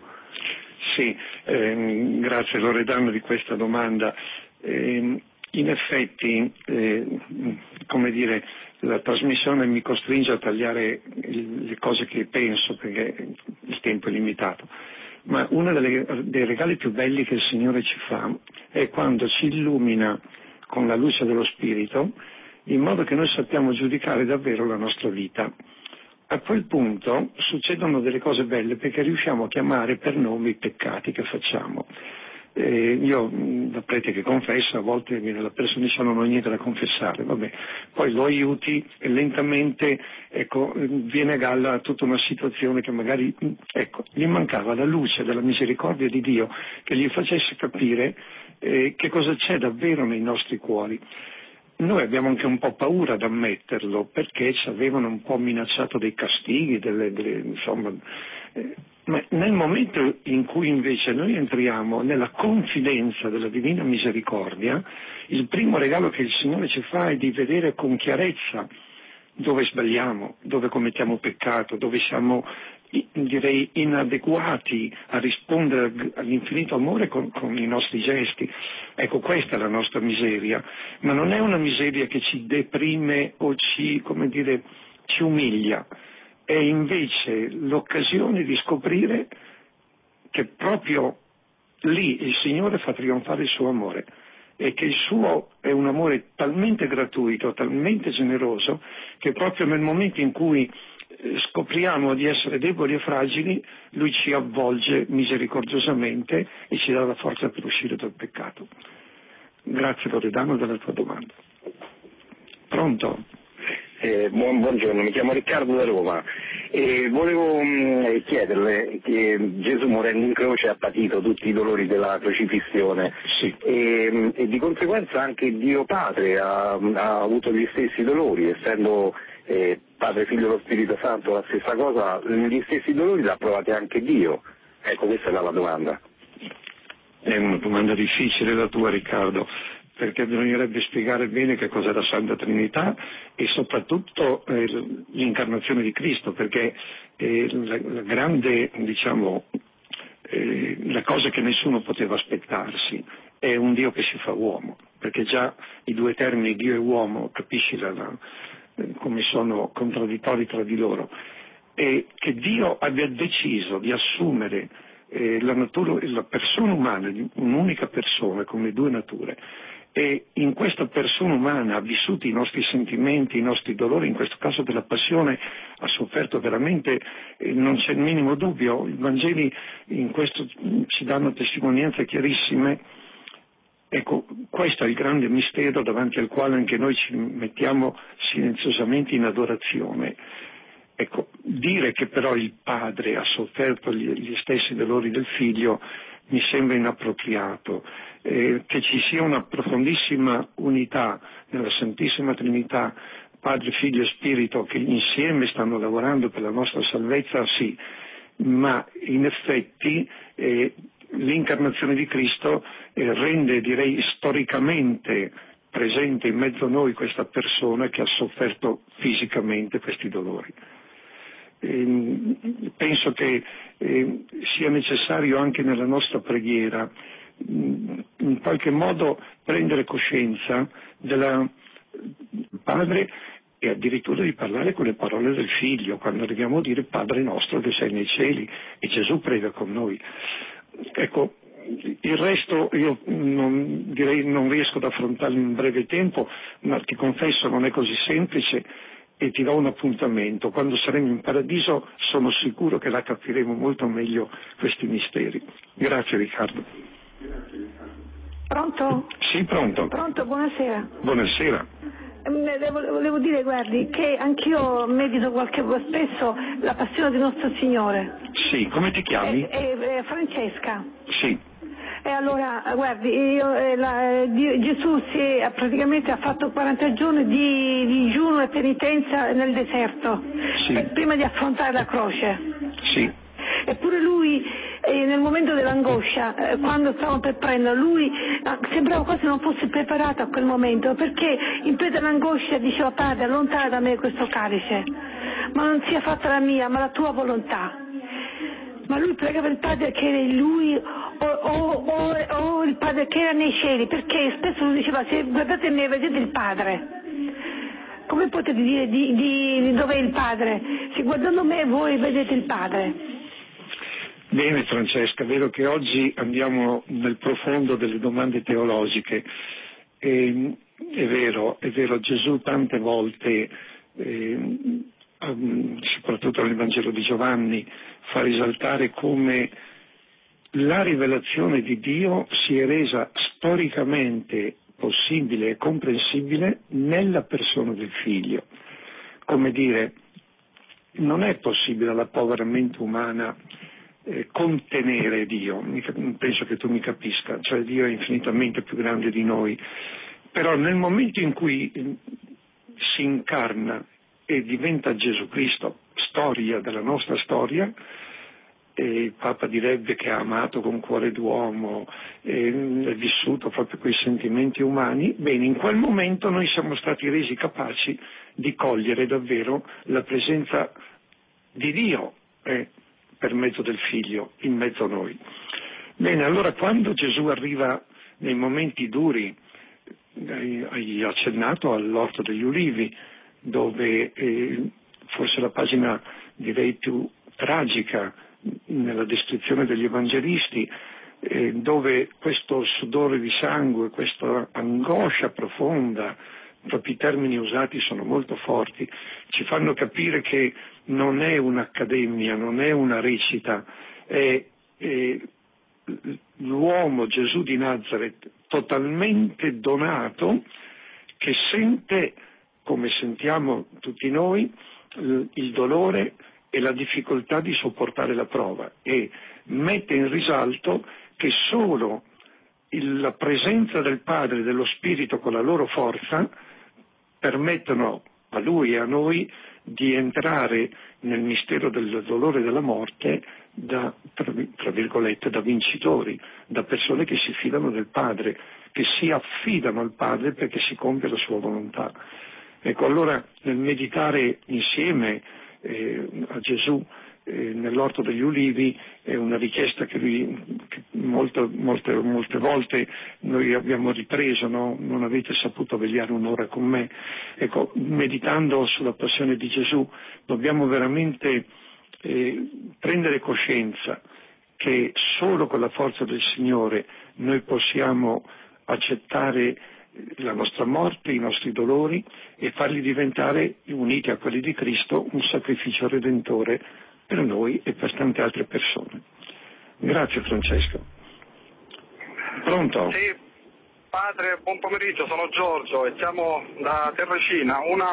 [SPEAKER 3] Sì, eh, grazie Loredano di questa domanda. Eh, in effetti, eh, come dire, la trasmissione mi costringe a tagliare il, le cose che penso perché il tempo è limitato. Ma uno delle, dei regali più belli che il Signore ci fa è quando ci illumina con la luce dello Spirito, in modo che noi sappiamo giudicare davvero la nostra vita. A quel punto succedono delle cose belle perché riusciamo a chiamare per nome i peccati che facciamo. Eh, io, da prete che confessa, a volte viene la persona e dice non ho niente da confessare, vabbè, poi lo aiuti e lentamente ecco, viene a galla tutta una situazione che magari ecco, gli mancava la luce della misericordia di Dio che gli facesse capire eh, che cosa c'è davvero nei nostri cuori. Noi abbiamo anche un po' paura ad ammetterlo perché ci avevano un po' minacciato dei castighi, delle, delle, insomma, eh, ma nel momento in cui invece noi entriamo nella confidenza della Divina Misericordia, il primo regalo che il Signore ci fa è di vedere con chiarezza dove sbagliamo, dove commettiamo peccato, dove siamo direi inadeguati a rispondere all'infinito amore con, con i nostri gesti. Ecco, questa è la nostra miseria, ma non è una miseria che ci deprime o ci, come dire, ci umilia, è invece l'occasione di scoprire che proprio lì il Signore fa trionfare il suo amore e che il suo è un amore talmente gratuito, talmente generoso, che proprio nel momento in cui scopriamo di essere deboli e fragili, Lui ci avvolge misericordiosamente e ci dà la forza per uscire dal peccato. Grazie Loredano della tua domanda. Pronto?
[SPEAKER 4] Eh, buon, buongiorno, mi chiamo Riccardo da Roma e volevo mh, chiederle che Gesù morendo in croce ha patito tutti i dolori della crocifissione,
[SPEAKER 3] sì.
[SPEAKER 4] e, e di conseguenza anche Dio Padre ha, ha avuto gli stessi dolori, essendo eh, Padre, Figlio e lo Spirito Santo la stessa cosa, gli stessi dolori l'ha provati anche Dio. Ecco, questa è la domanda.
[SPEAKER 3] È una domanda difficile la tua, Riccardo, perché bisognerebbe spiegare bene che cos'è la Santa Trinità e soprattutto eh, l'incarnazione di Cristo, perché eh, la, la grande, diciamo, eh, la cosa che nessuno poteva aspettarsi è un Dio che si fa uomo, perché già i due termini Dio e uomo, capisci la, la, come sono contraddittori tra di loro, e che Dio abbia deciso di assumere eh, la, natura, la persona umana, un'unica persona con le due nature, e in questa persona umana ha vissuto i nostri sentimenti, i nostri dolori, in questo caso della passione ha sofferto veramente, eh, non c'è il minimo dubbio, i Vangeli in questo ci danno testimonianze chiarissime. Ecco, questo è il grande mistero davanti al quale anche noi ci mettiamo silenziosamente in adorazione. Ecco, dire che però il padre ha sofferto gli, gli stessi dolori del figlio mi sembra inappropriato. Eh, che ci sia una profondissima unità nella Santissima Trinità, Padre, Figlio e Spirito, che insieme stanno lavorando per la nostra salvezza, sì, ma in effetti eh, l'incarnazione di Cristo eh, rende, direi, storicamente presente in mezzo a noi questa persona che ha sofferto fisicamente questi dolori. Eh, penso che eh, sia necessario anche nella nostra preghiera mh, in qualche modo prendere coscienza del Padre e addirittura di parlare con le parole del Figlio quando arriviamo a dire Padre nostro che sei nei cieli, e Gesù prega con noi. Ecco, il resto io non, direi non riesco ad affrontarlo in breve tempo, ma ti confesso non è così semplice e ti do un appuntamento. Quando saremo in paradiso sono sicuro che la capiremo molto meglio questi misteri. Grazie Riccardo.
[SPEAKER 5] Pronto?
[SPEAKER 3] Sì, pronto.
[SPEAKER 5] Pronto, buonasera.
[SPEAKER 3] Buonasera.
[SPEAKER 5] Volevo dire, guardi, che anch'io medito qualche spesso la passione di nostro Signore.
[SPEAKER 3] Sì, come ti chiami?
[SPEAKER 5] È, è, è Francesca.
[SPEAKER 3] Sì.
[SPEAKER 5] E allora, guardi, io, eh, la, Dio, Gesù si è, praticamente ha fatto quaranta giorni di digiuno e penitenza nel deserto,
[SPEAKER 3] sì.
[SPEAKER 5] eh, prima di affrontare la croce.
[SPEAKER 3] Sì.
[SPEAKER 5] Eppure lui, eh, nel momento dell'angoscia, eh, quando stavano per prenderlo, lui eh, sembrava quasi non fosse preparato a quel momento, perché in preda all'angoscia diceva: Padre, allontana da me questo calice, ma non sia fatta la mia, ma la tua volontà. Ma lui pregava il Padre che era in lui o, o, o, o il Padre che era nei cieli, perché spesso lui diceva: se guardate me vedete il Padre. Come potete dire di, di, di dov'è il Padre? Se guardando me voi vedete il Padre.
[SPEAKER 3] Bene Francesca, vedo che oggi andiamo nel profondo delle domande teologiche. E, è vero, è vero, Gesù tante volte, eh, soprattutto nel Vangelo di Giovanni, fa risaltare come la rivelazione di Dio si è resa storicamente possibile e comprensibile nella persona del Figlio. Come dire, non è possibile alla povera mente umana eh, contenere Dio, penso che tu mi capisca, cioè Dio è infinitamente più grande di noi, però nel momento in cui eh, si incarna e diventa Gesù Cristo, storia della nostra storia, e il Papa direbbe che ha amato con cuore d'uomo, e ha vissuto proprio quei sentimenti umani, bene, in quel momento noi siamo stati resi capaci di cogliere davvero la presenza di Dio eh, per mezzo del Figlio in mezzo a noi. Bene, allora quando Gesù arriva nei momenti duri, hai accennato all'Orto degli Ulivi, dove eh, forse la pagina direi più tragica nella descrizione degli evangelisti, eh, dove questo sudore di sangue, questa angoscia profonda proprio i termini usati sono molto forti, ci fanno capire che non è un'accademia, non è una recita, è, è l'uomo Gesù di Nazareth totalmente donato, che sente, come sentiamo tutti noi, il dolore e la difficoltà di sopportare la prova, e mette in risalto che solo il, la presenza del Padre e dello Spirito con la loro forza permettono a lui e a noi di entrare nel mistero del dolore e della morte da, tra, tra virgolette, da vincitori, da persone che si fidano del Padre, che si affidano al Padre perché si compie la sua volontà. Ecco, allora nel meditare insieme eh, a Gesù eh, nell'Orto degli Ulivi è una richiesta che lui che molte, molte, molte volte noi abbiamo ripreso, no? Non avete saputo vegliare un'ora con me. Ecco, meditando sulla passione di Gesù dobbiamo veramente eh, prendere coscienza che solo con la forza del Signore noi possiamo accettare la nostra morte, i nostri dolori e farli diventare, uniti a quelli di Cristo, un sacrificio redentore per noi e per tante altre persone. Grazie Francesco. Pronto?
[SPEAKER 6] Sì, padre, buon pomeriggio, sono Giorgio e chiamo da Terracina. Una,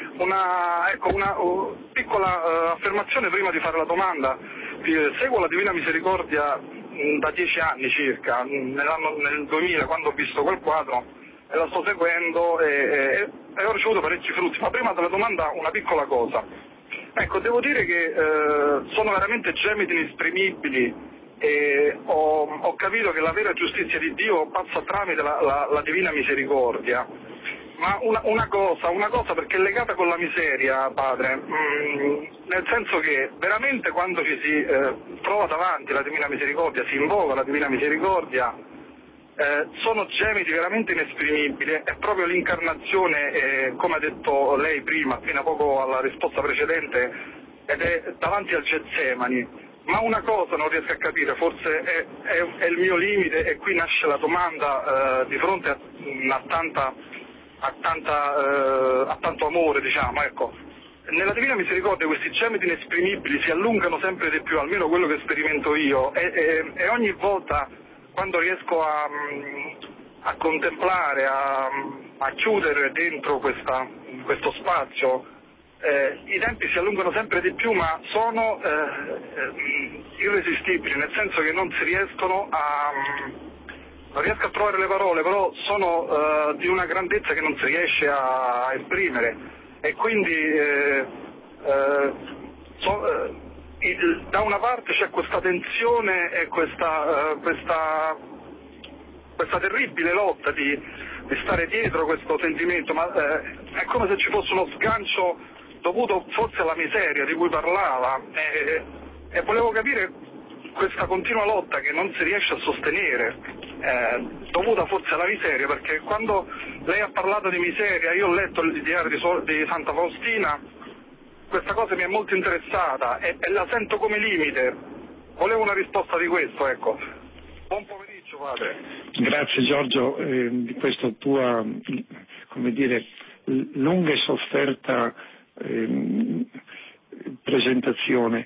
[SPEAKER 6] una, ecco, una uh, piccola uh, affermazione prima di fare la domanda. Uh, seguo la Divina Misericordia uh, da dieci anni circa, nell'anno, nel duemila, quando ho visto quel quadro, e la sto seguendo e, e, e ho ricevuto parecchi frutti. Ma prima della domanda una piccola cosa. Ecco, devo dire che eh, sono veramente gemiti inesprimibili e ho, ho capito che la vera giustizia di Dio passa tramite la, la, la Divina Misericordia. Ma una, una cosa, una cosa perché è legata con la miseria, padre, mh, nel senso che veramente quando ci si eh, trova davanti la Divina Misericordia, si invoca la Divina Misericordia, Eh, sono gemiti veramente inesprimibili. È proprio l'incarnazione, eh, come ha detto lei prima, fino a poco alla risposta precedente, ed è davanti al Getsemani. Ma una cosa non riesco a capire, forse è, è, è il mio limite, e qui nasce la domanda eh, di fronte a, a, tanta, a, tanta, eh, a tanto amore, diciamo, ecco. Nella Divina Misericordia questi gemiti inesprimibili si allungano sempre di più, almeno quello che sperimento io, e, e, e ogni volta, quando riesco a, a contemplare, a, a chiudere dentro questa, questo spazio, eh, i tempi si allungano sempre di più, ma sono eh, eh, irresistibili, nel senso che non si riescono a... non riesco a trovare le parole, però sono eh, di una grandezza che non si riesce a esprimere, e quindi eh, eh, so, eh, Il, da una parte c'è questa tensione e questa, uh, questa, questa terribile lotta di, di stare dietro questo sentimento, ma uh, è come se ci fosse uno sgancio dovuto forse alla miseria di cui parlava, e, e volevo capire questa continua lotta che non si riesce a sostenere, eh, dovuta forse alla miseria, perché quando lei ha parlato di miseria, io ho letto il diario di, so, di Santa Faustina. Questa cosa mi è molto interessata e, e la sento come limite. Volevo una risposta di questo, ecco. Buon pomeriggio, padre.
[SPEAKER 3] Grazie Giorgio eh, di questa tua, come dire, lunga e sofferta eh, presentazione.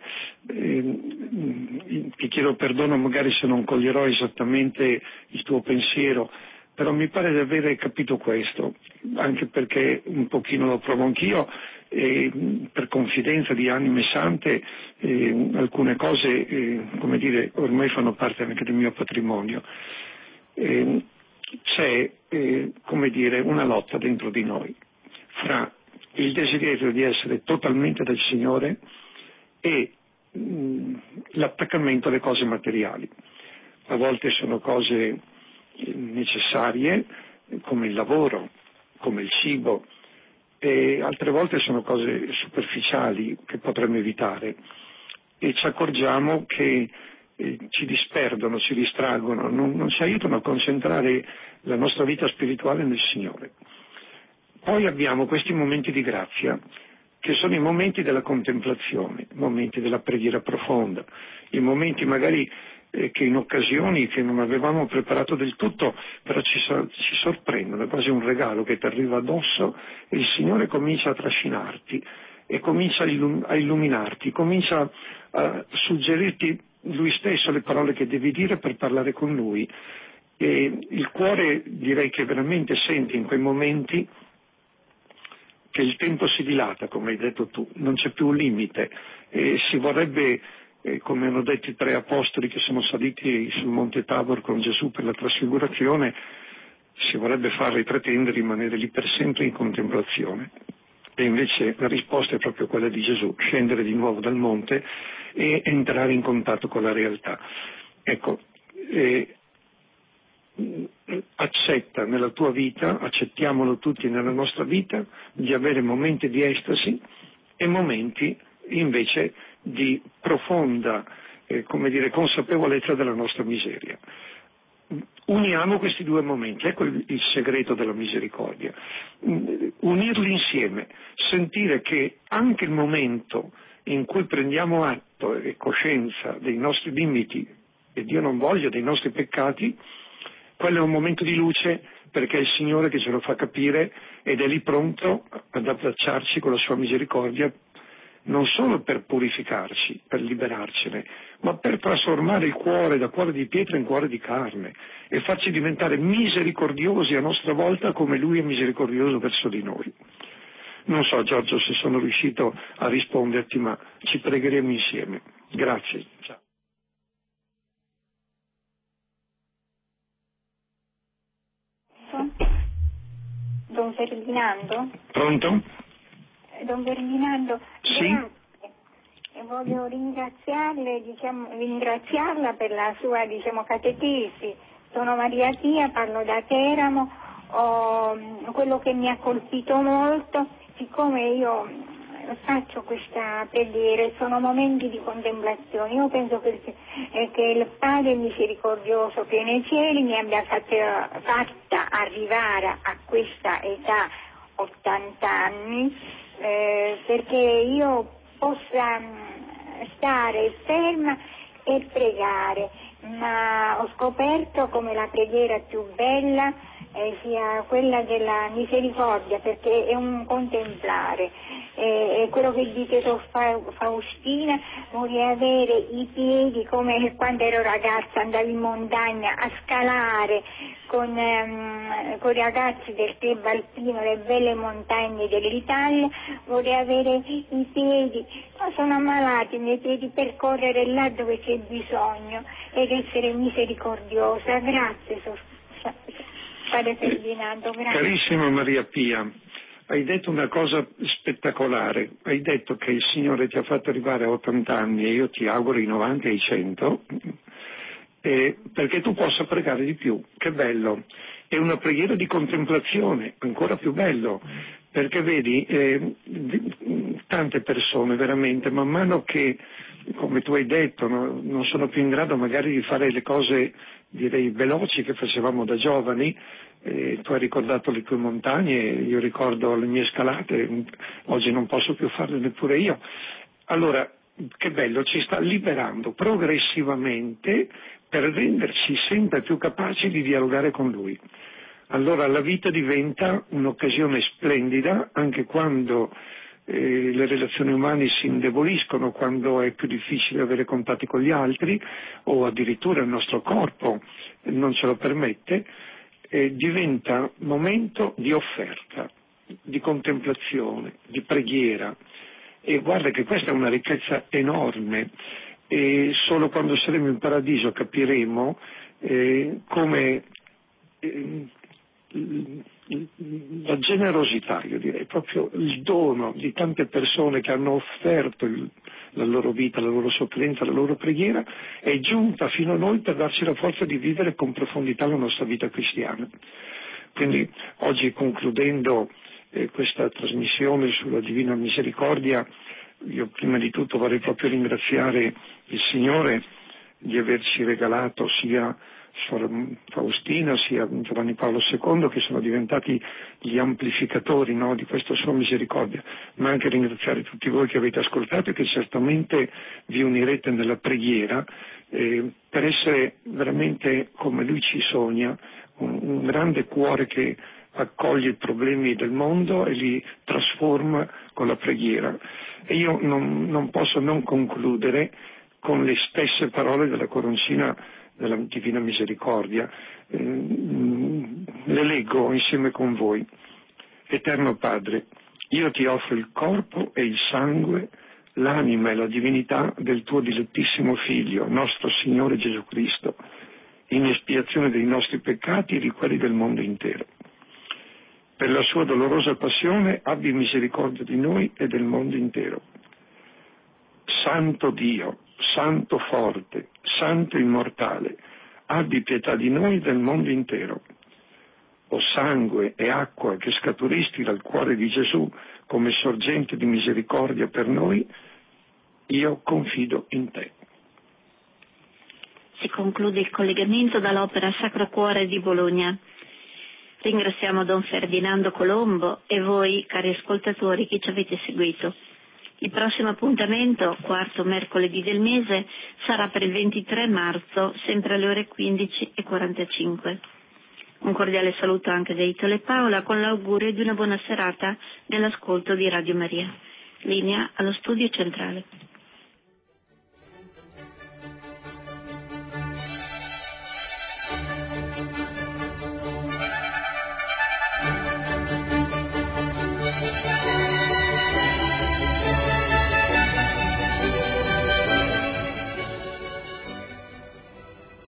[SPEAKER 3] Eh, ti chiedo perdono magari se non coglierò esattamente il tuo pensiero, però mi pare di avere capito questo, anche perché un pochino lo provo anch'io. E per confidenza di anime sante eh, alcune cose eh, come dire ormai fanno parte anche del mio patrimonio. Eh, c'è eh, come dire una lotta dentro di noi fra il desiderio di essere totalmente del Signore e mh, l'attaccamento alle cose materiali. A volte sono cose necessarie come il lavoro, come il cibo, e altre volte sono cose superficiali che potremmo evitare, e ci accorgiamo che eh, ci disperdono, ci distraggono, non, non ci aiutano a concentrare la nostra vita spirituale nel Signore. Poi abbiamo questi momenti di grazia, che sono i momenti della contemplazione, i momenti della preghiera profonda, i momenti magari eh, che in occasioni che non avevamo preparato del tutto, però ci, ci sorprendono, è quasi un regalo che ti arriva addosso e il Signore comincia a trascinarti e comincia a, illum- a illuminarti, comincia a suggerirti Lui stesso le parole che devi dire per parlare con Lui. E il cuore direi che veramente sente in quei momenti che il tempo si dilata, come hai detto tu, non c'è più un limite e si vorrebbe, eh, come hanno detto i tre apostoli che sono saliti sul Monte Tabor con Gesù per la trasfigurazione, si vorrebbe farli pretendere rimanere lì per sempre in contemplazione. E invece la risposta è proprio quella di Gesù, scendere di nuovo dal monte e entrare in contatto con la realtà. Ecco, eh, accetta nella tua vita, accettiamolo tutti nella nostra vita, di avere momenti di estasi e momenti invece di profonda, eh, come dire, consapevolezza della nostra miseria. Uniamo questi due momenti, ecco il, il segreto della misericordia, unirli insieme, sentire che anche il momento in cui prendiamo atto e coscienza dei nostri limiti e Dio non voglia dei nostri peccati, quello è un momento di luce perché è il Signore che ce lo fa capire ed è lì pronto ad abbracciarci con la sua misericordia, non solo per purificarci, per liberarcene, ma per trasformare il cuore da cuore di pietra in cuore di carne e farci diventare misericordiosi a nostra volta come Lui è misericordioso verso di noi. Non so, Giorgio, se sono riuscito a risponderti, ma ci pregheremo insieme. Grazie. Ciao.
[SPEAKER 7] Don Ferdinando?
[SPEAKER 3] Pronto?
[SPEAKER 7] Don Ferdinando,
[SPEAKER 3] sì?
[SPEAKER 7] Grazie. E voglio ringraziarle, diciamo, ringraziarla per la sua, diciamo, catechesi. Sono Maria Pia, parlo da Teramo. Oh, quello che mi ha colpito molto, siccome io faccio questa preghiera, sono momenti di contemplazione. Io penso che, eh, che il Padre misericordioso che è nei cieli mi abbia fatta, fatta arrivare a questa età, ottanta anni, eh, perché io possa stare ferma e pregare, ma ho scoperto come la preghiera più bella eh, sia quella della misericordia, perché è un contemplare. E quello che dice Sor Faustina, vorrei avere i piedi come quando ero ragazza, andavo in montagna a scalare con, um, con i ragazzi del club alpino le belle montagne dell'Italia, vorrei avere i piedi, no, sono ammalati i miei piedi per correre là dove c'è bisogno ed essere misericordiosa. Grazie Sor Padre Ferdinando, grazie.
[SPEAKER 3] Carissima Maria Pia, hai detto una cosa spettacolare, hai detto che il Signore ti ha fatto arrivare a ottanta anni e io ti auguro i novanta e i cento, eh, perché tu possa pregare di più. Che bello! È una preghiera di contemplazione, ancora più bello, perché vedi, eh, tante persone veramente, man mano che, come tu hai detto, no, non sono più in grado magari di fare le cose, direi, veloci che facevamo da giovani. Eh, tu hai ricordato le tue montagne, io ricordo le mie scalate, oggi non posso più farle neppure io. Allora, che bello, ci sta liberando progressivamente per renderci sempre più capaci di dialogare con Lui. Allora la vita diventa un'occasione splendida anche quando eh, le relazioni umane si indeboliscono, quando è più difficile avere contatti con gli altri o addirittura il nostro corpo non ce lo permette. Eh, diventa momento di offerta, di contemplazione, di preghiera e guarda che questa è una ricchezza enorme e solo quando saremo in paradiso capiremo eh, come eh, la generosità, io direi proprio il dono di tante persone che hanno offerto il, la loro vita, la loro sofferenza, la loro preghiera è giunta fino a noi per darci la forza di vivere con profondità la nostra vita cristiana. Quindi oggi, concludendo eh, questa trasmissione sulla Divina Misericordia, io prima di tutto vorrei proprio ringraziare il Signore di averci regalato sia Sor Faustina sia Giovanni Paolo secondo, che sono diventati gli amplificatori, no, di questa sua misericordia, ma anche ringraziare tutti voi che avete ascoltato e che certamente vi unirete nella preghiera eh, per essere veramente come lui ci sogna, un, un grande cuore che accoglie i problemi del mondo e li trasforma con la preghiera. E io non, non posso non concludere con le stesse parole della coroncina della Divina Misericordia. Eh, le leggo insieme con voi. Eterno Padre, io ti offro il corpo e il sangue, l'anima e la divinità del tuo dilettissimo Figlio, nostro Signore Gesù Cristo, in espiazione dei nostri peccati e di quelli del mondo intero. Per la sua dolorosa passione abbi misericordia di noi e del mondo intero. Santo Dio, Santo forte, Santo immortale, abbi pietà di noi e del mondo intero. O sangue e acqua che scaturisti dal cuore di Gesù come sorgente di misericordia per noi, io confido in te.
[SPEAKER 2] Si conclude il collegamento dall'opera Sacro Cuore di Bologna. Ringraziamo Don Ferdinando Colombo e voi, cari ascoltatori, che ci avete seguito. Il prossimo appuntamento, quarto mercoledì del mese, sarà per il ventitré marzo, sempre alle ore quindici e quarantacinque. Un cordiale saluto anche da Italo e Paola, con l'augurio di una buona serata nell'ascolto di Radio Maria. Linea allo studio centrale.